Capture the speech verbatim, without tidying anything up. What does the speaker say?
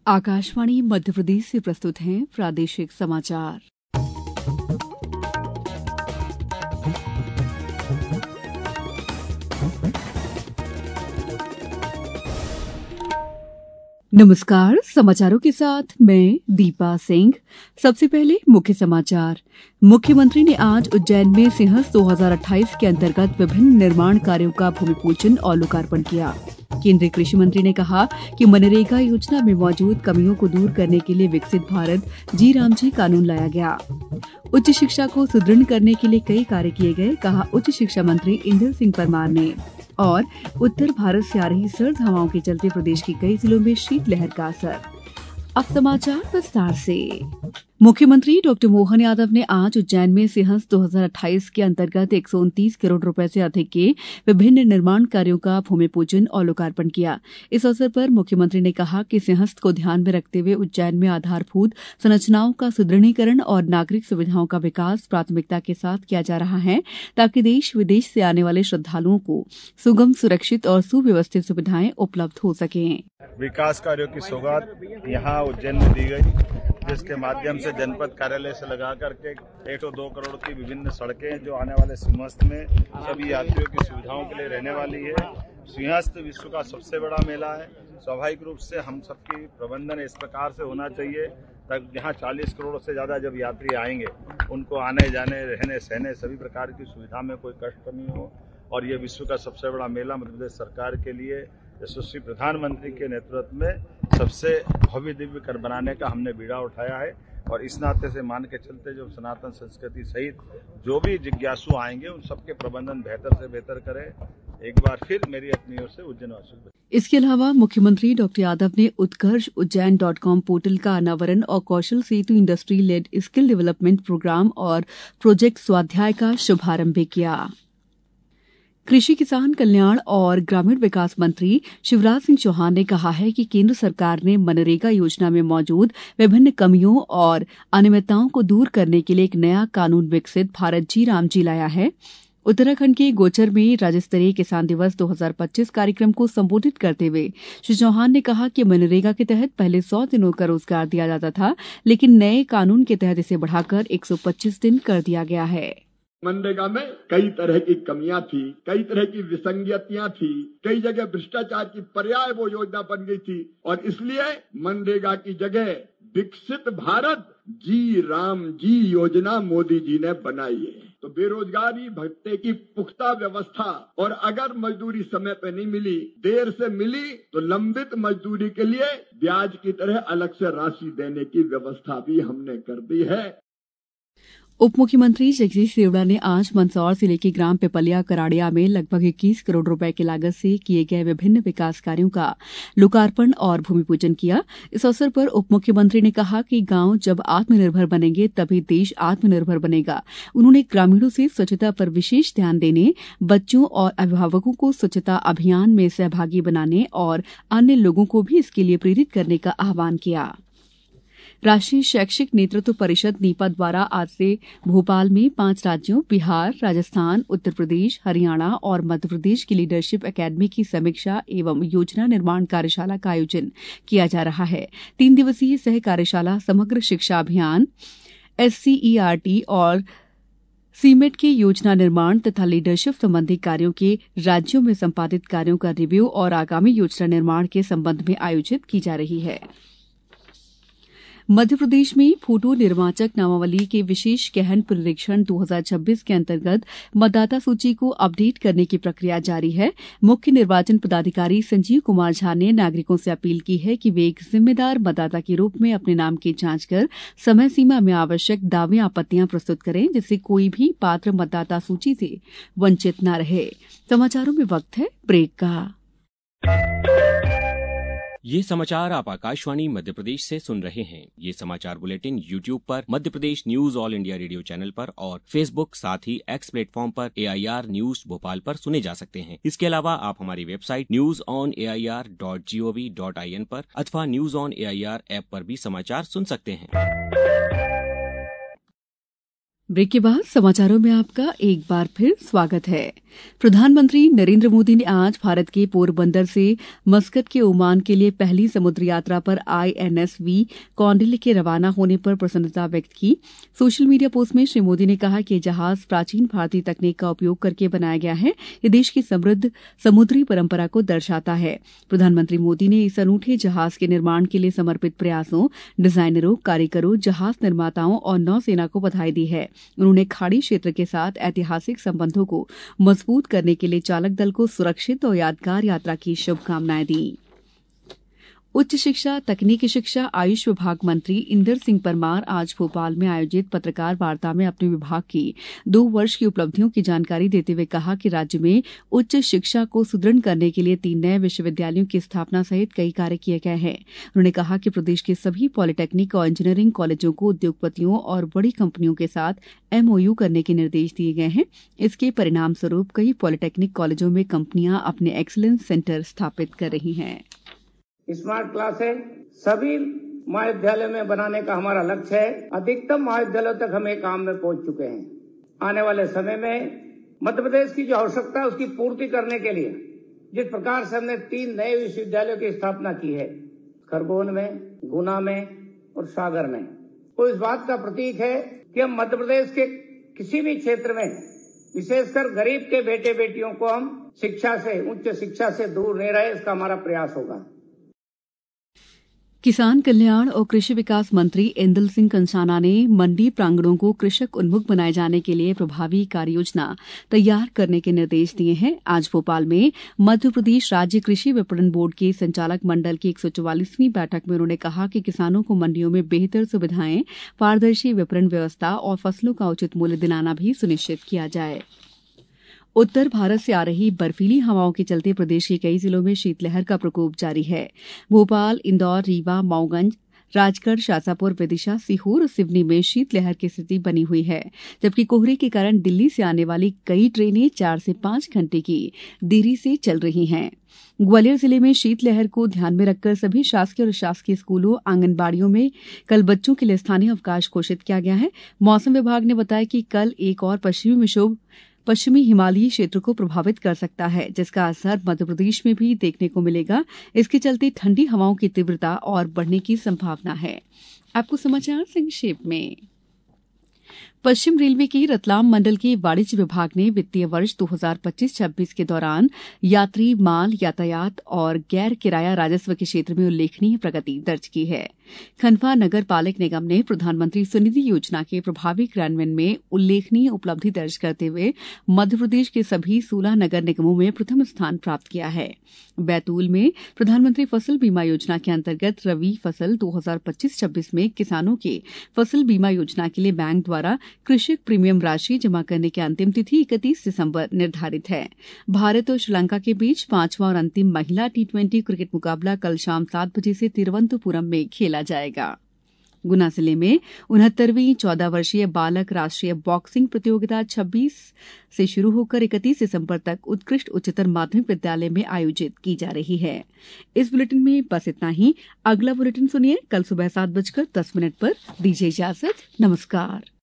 आकाशवाणी मध्य प्रदेश से प्रस्तुत हैं प्रादेशिक समाचार। नमस्कार, समाचारों के साथ मैं दीपा सिंह। सबसे पहले मुख्य समाचार। मुख्यमंत्री ने आज उज्जैन में सिंहस्थ दो हज़ार अट्ठाईस के अंतर्गत विभिन्न निर्माण कार्यों का भूमि पूजन और लोकार्पण किया। केंद्रीय कृषि मंत्री ने कहा कि मनरेगा योजना में मौजूद कमियों को दूर करने के लिए विकसित भारत जी राम जी कानून लाया गया। उच्च शिक्षा को सुदृढ़ करने के लिए कई कार्य किए गए, कहा उच्च शिक्षा मंत्री इंदर सिंह परमार ने। और उत्तर भारत से आ रही सर्द हवाओं के चलते प्रदेश के कई जिलों में शीतलहर का असर। अब समाचार विस्तार से। मुख्यमंत्री डॉक्टर मोहन यादव ने आज उज्जैन में सिंहस्थ दो हज़ार अट्ठाईस के अंतर्गत एक सौ उनतीस करोड़ रुपए से अधिक के विभिन्न निर्माण कार्यों का भूमि पूजन और लोकार्पण किया। इस अवसर पर मुख्यमंत्री ने कहा कि सिंहस्थ को ध्यान में रखते हुए उज्जैन में आधारभूत संरचनाओं का सुदृढ़ीकरण और नागरिक सुविधाओं का विकास प्राथमिकता के साथ किया जा रहा है, ताकि देश विदेश से आने वाले श्रद्धालुओं को सुगम, सुरक्षित और सुव्यवस्थित सुविधाएं उपलब्ध हो सकें। विकास कार्यों की सौगात यहाँ उज्जैन में दी गई, जिसके माध्यम से जनपद कार्यालय से लगा करके एक सौ दो करोड़ की विभिन्न सड़कें जो आने वाले सिंहस्थ में सभी यात्रियों की सुविधाओं के लिए रहने वाली है। सिंहस्थ विश्व का सबसे बड़ा मेला है। स्वाभाविक रूप से हम सबकी प्रबंधन इस प्रकार से होना चाहिए तक यहाँ चालीस करोड़ से ज्यादा जब यात्री आएंगे उनको आने जाने, रहने सहने सभी प्रकार की सुविधा में कोई कष्ट नहीं हो। और ये विश्व का सबसे बड़ा मेला मध्य प्रदेश सरकार के लिए यशस्वी प्रधानमंत्री के नेतृत्व में सबसे भव्य दिव्य कर बनाने का हमने बीड़ा उठाया है। और इस नाते से मान के चलते जो सनातन संस्कृति सहित जो भी जिज्ञासु आएंगे उन सबके प्रबंधन बेहतर से बेहतर करें। एक बार फिर मेरी अपनी ओर से उज्जैन वासियों को। इसके अलावा मुख्यमंत्री डॉक्टर यादव ने Utkarsh Ujjain dot com portal का अनावरण और Kaushal Setu industry led skill development program और प्रोजेक्ट स्वाध्याय का शुभारंभ भी किया। कृषि, किसान कल्याण और ग्रामीण विकास मंत्री शिवराज सिंह चौहान ने कहा है कि केंद्र सरकार ने मनरेगा योजना में मौजूद विभिन्न कमियों और अनियमितताओं को दूर करने के लिए एक नया कानून विकसित भारत जी राम जी लाया है। उत्तराखंड के गोचर में राज्य स्तरीय किसान दिवस दो हज़ार पच्चीस कार्यक्रम को संबोधित करते हुए श्री चौहान ने कहा कि मनरेगा के तहत पहले सौ दिनों का रोजगार दिया जाता था, लेकिन नए कानून के तहत इसे बढ़ाकर एक सौ पच्चीस दिन कर दिया गया है। मनरेगा में कई तरह की कमियां थी, कई तरह की विसंगतियां थी, कई जगह भ्रष्टाचार की पर्याय वो योजना बन गई थी और इसलिए मनरेगा की जगह विकसित भारत जी राम जी योजना मोदी जी ने बनाई है। तो बेरोजगारी भत्ते की पुख्ता व्यवस्था और अगर मजदूरी समय पे नहीं मिली, देर से मिली तो लंबित मजदूरी के लिए ब्याज की तरह अलग से राशि देने की व्यवस्था भी हमने कर दी है। उप मुख्यमंत्री जगदीश देवड़ा ने आज मंदसौर जिले के ग्राम पिपलिया कराड़िया में लगभग इक्कीस करोड़ रुपए की लागत से किए गए विभिन्न विकास कार्यों का लोकार्पण और भूमि पूजन किया। इस अवसर पर उप मुख्यमंत्री ने कहा कि गांव जब आत्मनिर्भर बनेंगे तभी देश आत्मनिर्भर बनेगा। उन्होंने ग्रामीणों से स्वच्छता पर विशेष ध्यान देने, बच्चों और अभिभावकों को स्वच्छता अभियान में सहभागी बनाने और अन्य लोगों को भी इसके लिए प्रेरित करने का आह्वान किया। राष्ट्रीय शैक्षिक नेतृत्व परिषद नीपा द्वारा आज से भोपाल में पांच राज्यों बिहार, राजस्थान, उत्तर प्रदेश, हरियाणा और मध्य प्रदेश की लीडरशिप एकेडमी की समीक्षा एवं योजना निर्माण कार्यशाला का आयोजन किया जा रहा है। तीन दिवसीय सह कार्यशाला समग्र शिक्षा अभियान, एससीईआरटी और सीमेट के योजना निर्माण तथा लीडरशिप संबंधी कार्यों के राज्यों में संपादित कार्यों का रिव्यू और आगामी योजना निर्माण के संबंध में आयोजित की जा रही है। मध्य प्रदेश में फोटो निर्वाचक नामावली के विशेष गहन पुनरीक्षण दो हज़ार छब्बीस के अंतर्गत मतदाता सूची को अपडेट करने की प्रक्रिया जारी है। मुख्य निर्वाचन पदाधिकारी संजीव कुमार झा ने नागरिकों से अपील की है कि वे एक जिम्मेदार मतदाता के रूप में अपने नाम की जांच कर समय सीमा में आवश्यक दावे आपत्तियां प्रस्तुत करें, जिससे कोई भी पात्र मतदाता सूची से वंचित न रहे। समाचारों में वक्त है ब्रेक का। ये समाचार आप आकाशवाणी मध्य प्रदेश से सुन रहे हैं। ये समाचार बुलेटिन यूट्यूब पर Madhya Pradesh news All India radio channel पर और फेसबुक साथ ही एक्स प्लेटफॉर्म पर एआईआर न्यूज भोपाल पर सुने जा सकते हैं। इसके अलावा आप हमारी website news on A I R dot G O V dot I N पर अथवा news on A I R app पर भी समाचार सुन सकते हैं। ब्रेक के बाद समाचारों में आपका एक बार फिर स्वागत है। प्रधानमंत्री नरेंद्र मोदी ने आज भारत के पोरबंदर से मस्कट के ओमान के लिए पहली समुद्री यात्रा पर आईएनएस वी कौंडिल्य के रवाना होने पर प्रसन्नता व्यक्त की। सोशल मीडिया पोस्ट में श्री मोदी ने कहा कि यह जहाज प्राचीन भारतीय तकनीक का उपयोग करके बनाया गया है। यह देश की समृद्ध समुद्री परंपरा को दर्शाता है। प्रधानमंत्री मोदी ने इस अनूठे जहाज के निर्माण के लिए समर्पित प्रयासों, डिजाइनरों, कारीगरों, जहाज निर्माताओं और नौसेना को बधाई दी है। उन्होंने खाड़ी क्षेत्र के साथ ऐतिहासिक संबंधों को मजबूत करने के लिए चालक दल को सुरक्षित और यादगार यात्रा की शुभकामनाएं दी। उच्च शिक्षा, तकनीकी शिक्षा, आयुष विभाग मंत्री इंदर सिंह परमार आज भोपाल में आयोजित पत्रकार वार्ता में अपने विभाग की दो वर्ष की उपलब्धियों की जानकारी देते हुए कहा कि राज्य में उच्च शिक्षा को सुदृढ़ करने के लिए तीन नए विश्वविद्यालयों की स्थापना सहित कई कार्य किए गए हैं। उन्होंने कहा कि प्रदेश के सभी पॉलिटेक्निक और इंजीनियरिंग कॉलेजों को उद्योगपतियों और बड़ी कंपनियों के साथ एमओयू करने के निर्देश दिए गए हैं। इसके परिणाम स्वरूप कई पॉलिटेक्निक कॉलेजों में कंपनियां अपने एक्सीलेंस सेंटर स्थापित कर रही हैं। स्मार्ट क्लासें सभी महाविद्यालयों में बनाने का हमारा लक्ष्य है। अधिकतम महाविद्यालयों तक हम एक काम में पहुंच चुके हैं। आने वाले समय में मध्य प्रदेश की जो आवश्यकता है उसकी पूर्ति करने के लिए जिस प्रकार से हमने तीन नए विश्वविद्यालयों की स्थापना की है, खरगोन में, गुना में और सागर में, तो इस बात का प्रतीक है कि हम मध्य प्रदेश के किसी भी क्षेत्र में, विशेषकर गरीब के बेटे बेटियों को हम शिक्षा से, उच्च शिक्षा से दूर नहीं रहे, इसका हमारा प्रयास होगा। किसान कल्याण और कृषि विकास मंत्री ऐंदल सिंह कंषाना ने मंडी प्रांगणों को कृषक उन्मुख बनाए जाने के लिए प्रभावी कार्ययोजना तैयार करने के निर्देश दिए हैं। आज भोपाल में मध्य प्रदेश राज्य कृषि विपणन बोर्ड के संचालक मंडल की एक सौ चौवालीसवीं बैठक में उन्होंने कहा कि किसानों को मंडियों में बेहतर सुविधाएं, पारदर्शी विपणन व्यवस्था और फसलों का उचित मूल्य दिलाना भी सुनिश्चित किया जाए। उत्तर भारत से आ रही बर्फीली हवाओं के चलते प्रदेश के कई जिलों में शीतलहर का प्रकोप जारी है। भोपाल, इंदौर, रीवा, मऊगंज, राजगढ़, शाजापुर, विदिशा, सीहोर और सिवनी में शीतलहर की स्थिति बनी हुई है, जबकि कोहरे के कारण दिल्ली से आने वाली कई ट्रेनें चार से पांच घंटे की देरी से चल रही हैं। ग्वालियर जिले में शीतलहर को ध्यान में रखकर सभी शासकीय और शासकीय स्कूलों, आंगनबाड़ियों में कल बच्चों के लिए स्थानीय अवकाश घोषित किया गया है। मौसम विभाग ने बताया कि कल एक और पश्चिमी विक्षोभ पश्चिमी हिमालयी क्षेत्र को प्रभावित कर सकता है, जिसका असर मध्य प्रदेश में भी देखने को मिलेगा। इसके चलते ठंडी हवाओं की तीव्रता और बढ़ने की संभावना है। आपको समाचार संक्षेप में। पश्चिम रेलवे के रतलाम मंडल के वाणिज्य विभाग ने वित्तीय वर्ष दो हज़ार पच्चीस छब्बीस के दौरान यात्री, माल, यातायात और गैर किराया राजस्व के क्षेत्र में उल्लेखनीय प्रगति दर्ज की है। खंडवा नगर पालिक निगम ने प्रधानमंत्री स्वनिधि योजना के प्रभावी क्रियान्वयन में उल्लेखनीय उपलब्धि दर्ज करते हुए मध्य प्रदेश के सभी सोलह नगर निगमों में प्रथम स्थान प्राप्त किया है। बैतूल में प्रधानमंत्री फसल बीमा योजना के अंतर्गत रबी फसल दो हज़ार पच्चीस छब्बीस में किसानों के फसल बीमा योजना के लिए बैंक द्वारा कृषक प्रीमियम राशि जमा करने की अंतिम तिथि इकतीस दिसंबर निर्धारित है। भारत और श्रीलंका के बीच पांचवा और अंतिम महिला टी ट्वेंटी क्रिकेट मुकाबला कल शाम सात बजे से तिरुवनंतपुरम में खेला जाएगा। गुना जिले में उनहत्तरवीं चौदह वर्षीय बालक राष्ट्रीय बॉक्सिंग प्रतियोगिता छब्बीस से शुरू होकर इकतीस दिसंबर तक उत्कृष्ट उच्चतर माध्यमिक विद्यालय में आयोजित की जा रही है। इस बुलेटिन में बस इतना ही। अगला बुलेटिन सुनिए कल सुबह सात बजकर दस मिनट पर। दीजिए इजाजत। नमस्कार।